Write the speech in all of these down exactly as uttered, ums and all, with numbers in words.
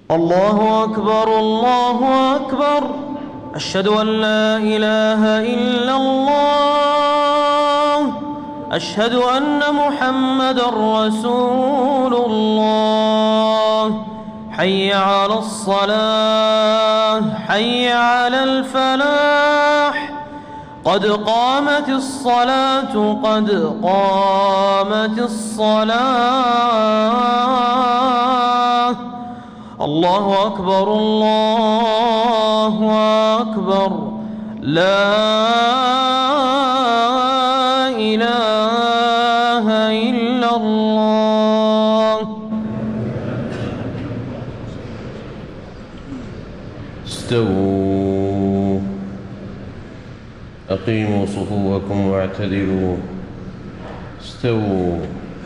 الله أكبر الله أكبر. أشهد أن لا إله إلا الله. أشهد أن محمدًا رسول الله. حي على الصلاة حي على الفلاح. قد قامت الصلاة قد قامت الصلاة. الله أكبر الله أكبر. لا إله إلا الله. استووا أقيموا صفوفكم واعتدلوا. استووا.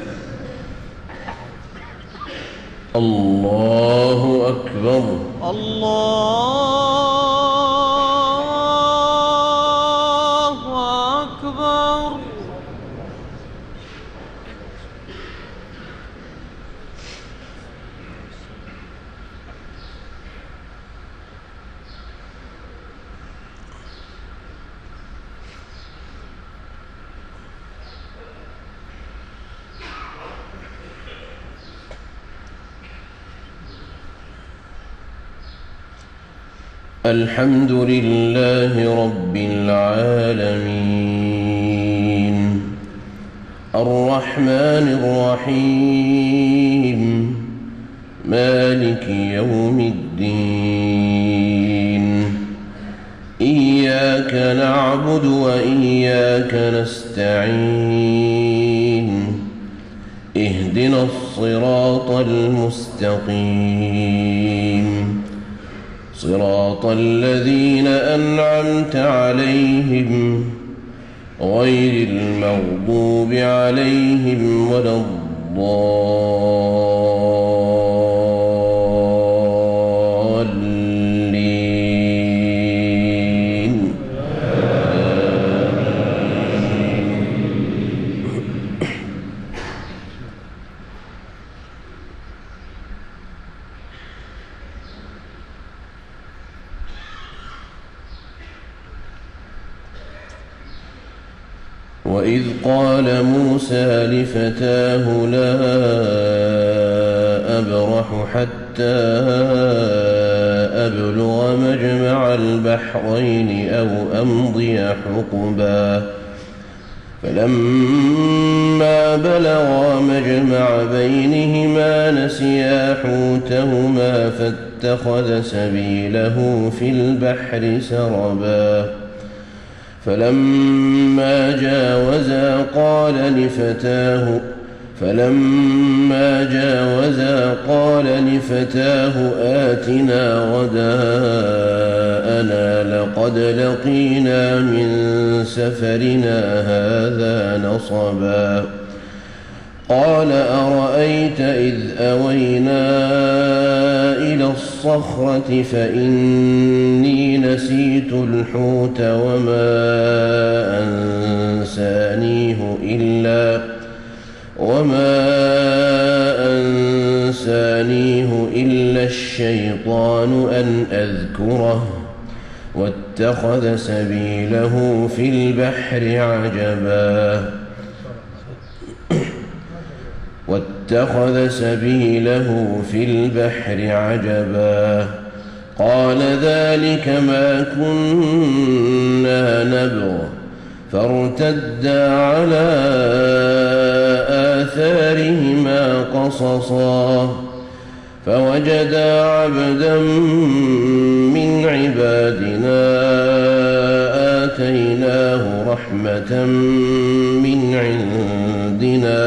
الله أكبر. الله أكبر. الحمد لله رب العالمين الرحمن الرحيم مالك يوم الدين. إياك نعبد وإياك نستعين. اهدنا الصراط المستقيم صراط الذين أنعمت عليهم غير المغضوب عليهم ولا الضالين. وإذ قال موسى لفتاه لا أبرح حتى أبلغ مجمع البحرين أو أمضي حقبا فلما بلغا مجمع بينهما نسيا حوتهما فاتخذ سبيله في البحر سربا فلما جاوزا قال لفتاه فلما جاوزا قال لفتاه آتنا غداءنا لقد لقينا من سفرنا هذا نصبا. قال أرأيت إذ أوينا إلى الصخرة فإني نسيت الحوت وما أنسانيه إلا وما أنسانيه إلا الشيطان أن أذكره واتخذ سبيله في البحر عجبا واتخذ سبيله في البحر عجبا. قال ذلك ما كنا نبغ فارتدا على آثارهما قصصا فوجدا عبدا من عبادنا آتيناه رحمة من عندنا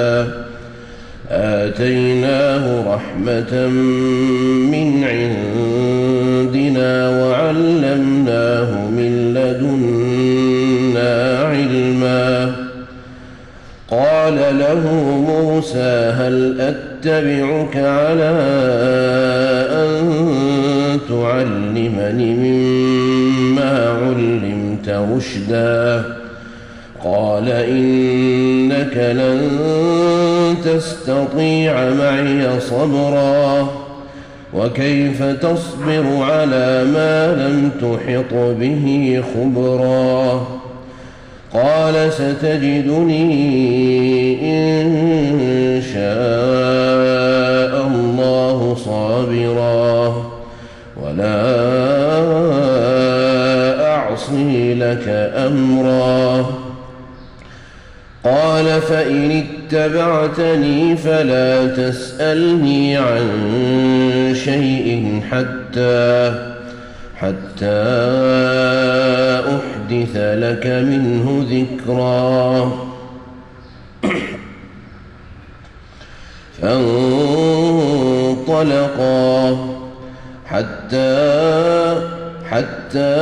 آتيناه رحمة من عندنا وعلمناه من لدنا علما. قال له موسى هل أتبعك على أن تعلمني مما علمت رشدا؟ قال إنك لن تستطيع معي صبرا وكيف تصبر على ما لم تحط به خبرا قال ستجدني إن شاء الله صابرا ولا أعصي لك أمرا قال فإن اتبعتني فلا تسألني عن شيء حتى حتى أحدث لك منه ذكرا فانطلقا حتى حتى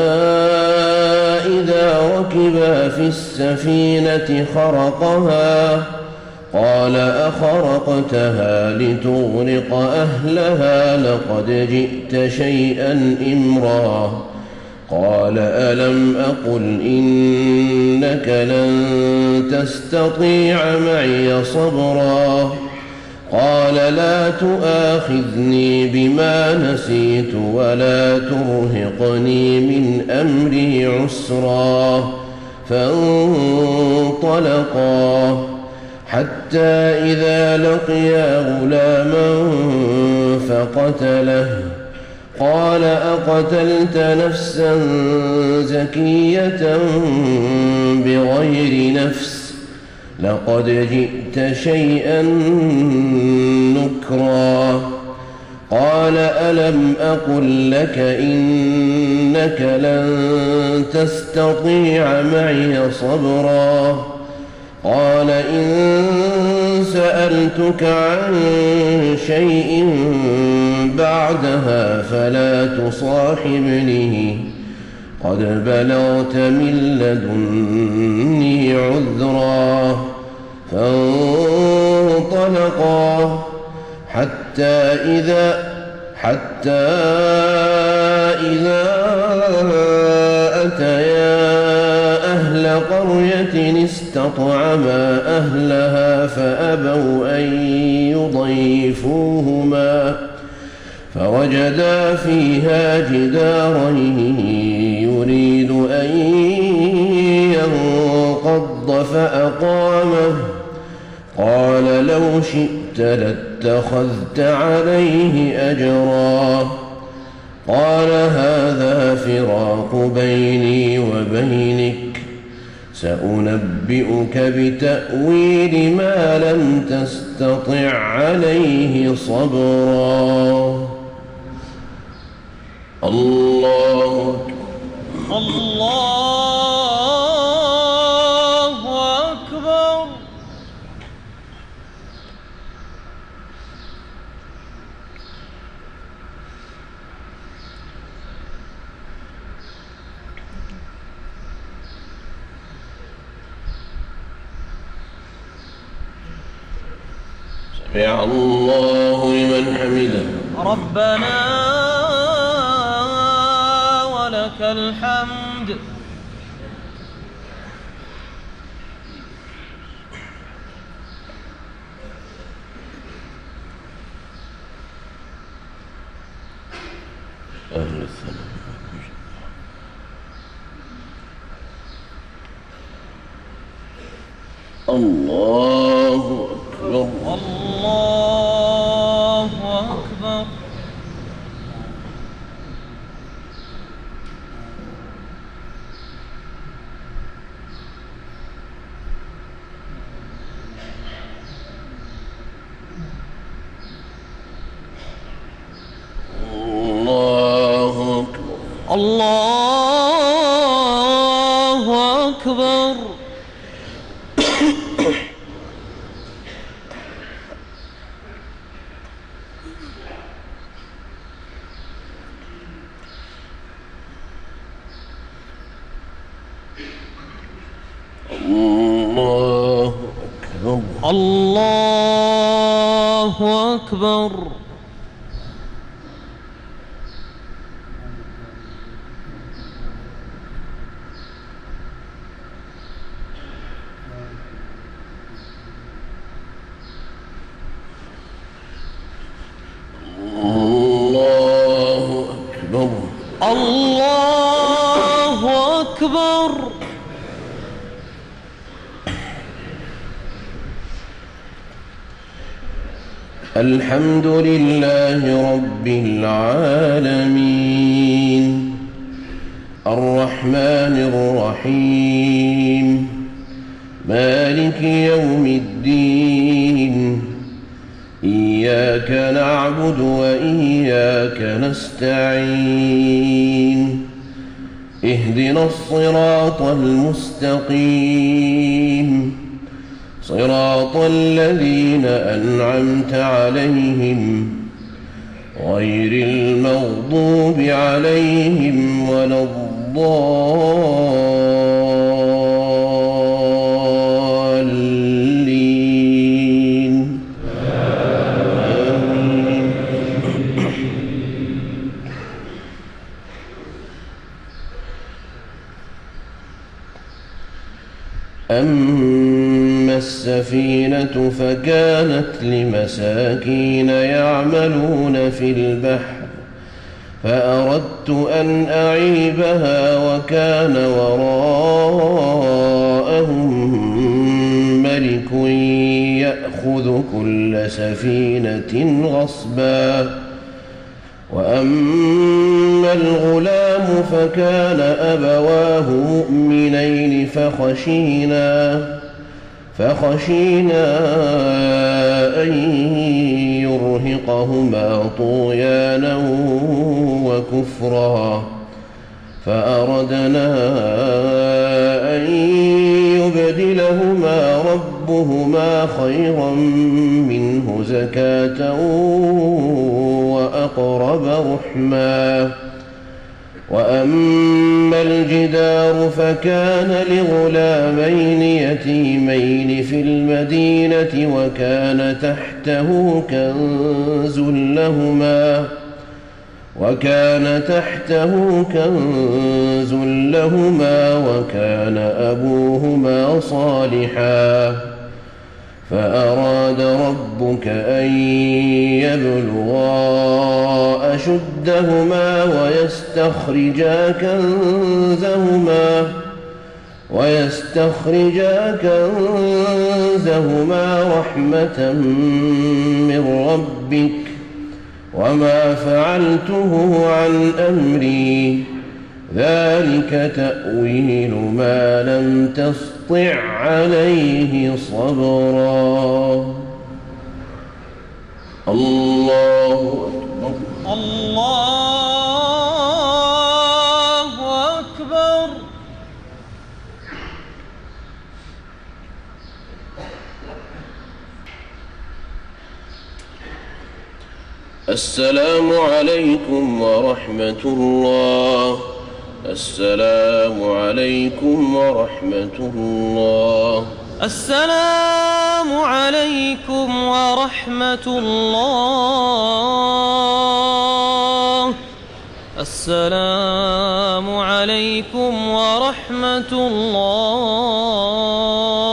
إذا ركبا في السفينة خرقها قال أخرقتها لتغرق أهلها لقد جئت شيئا إمرا قال ألم أقل إنك لن تستطيع معي صبرا قال لا تؤاخذني بما نسيت ولا ترهقني من أمري عسرا فانطلقا حتى إذا لقيا غلاما فقتله قال أقتلت نفسا زكية بغير نفس لقد جئت شيئا نكرا قال ألم أقل لك إنك لن تستطيع معي صبرا قال إن سألتك عن شيء بعدها فلا تصاحبني قد بلغت من لدني عذرا فانطلقا حتى إذا حتى إذا أتيا أهل قرية استطعما أهلها فأبوا أن يضيفوهما فوجدا فيها جدارا يريد أن ينقض فأقامه قال لو شئت لاتخذت عليه أجرا قال هذا فراق بيني وبينك سأنبئك بتأويل ما لم تستطع عليه صبرا الله الله أكبر. سمع الله لمن حمده ربنا ولك الحمد. أهل الثناء الله أكبر الله أكبر. الله أكبر الله أكبر. الله أكبر الله أكبر. الله الله أكبر. الحمد لله رب العالمين الرحمن الرحيم مالك يوم الدين إياك نعبد وإياك نستعين اهدنا الصراط المستقيم صراط الذين أنعمت عليهم غير المغضوب عليهم ولا الضالين آمين. أما السفينة فكانت لمساكين يعملون في البحر فأردت أن أعيبها وكان وراءهم ملك يأخذ كل سفينة غصبا وأما الغلام فكان أبواه مؤمنين فخشينا فخشينا أن يرهقهما طغيانا وكفرا فأردنا أن يبدلهما ربهما خيرا منه زكاة وأقرب رحما وأما الجدار فكان لغلامين يتيمين في المدينة وكان تحته كنز لهما وكان تحته كنز لهما وكان أبوهما صالحا فأراد ربك أن يبلغا أشدهما ويستخرجا كنزهما ويستخرجا كنزهما رحمة من ربك وما فعلته عن أمري ذلك تأويل ما لم تسطع عليه صبرا. الله أكبر. الله أكبر. السلام عليكم ورحمة الله. السلام عليكم ورحمة الله. السلام عليكم ورحمة الله. السلام عليكم ورحمة الله.